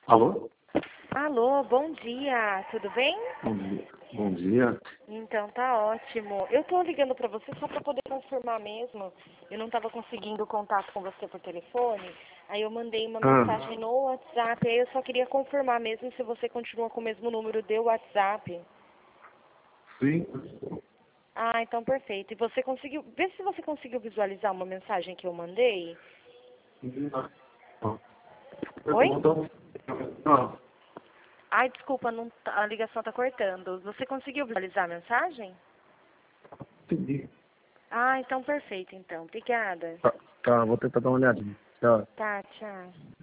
Alô? Alô, bom dia, tudo bem? Bom dia. Bom dia. Então tá ótimo. Eu tô ligando pra você só pra poder confirmar mesmo. Eu não tava conseguindo contato com você por telefone. Aí eu mandei uma mensagem no WhatsApp. Aí eu só queria confirmar mesmo se você continua com o mesmo número do WhatsApp. Sim. Ah, então perfeito. E você conseguiu... Vê se você conseguiu visualizar uma mensagem que eu mandei. Oi? Não. Ai, desculpa, não a ligação tá cortando. Você conseguiu visualizar a mensagem? Entendi. Ah, então perfeito, então. Obrigada. Tá, vou tentar dar uma olhadinha. Tchau. Tá, tchau.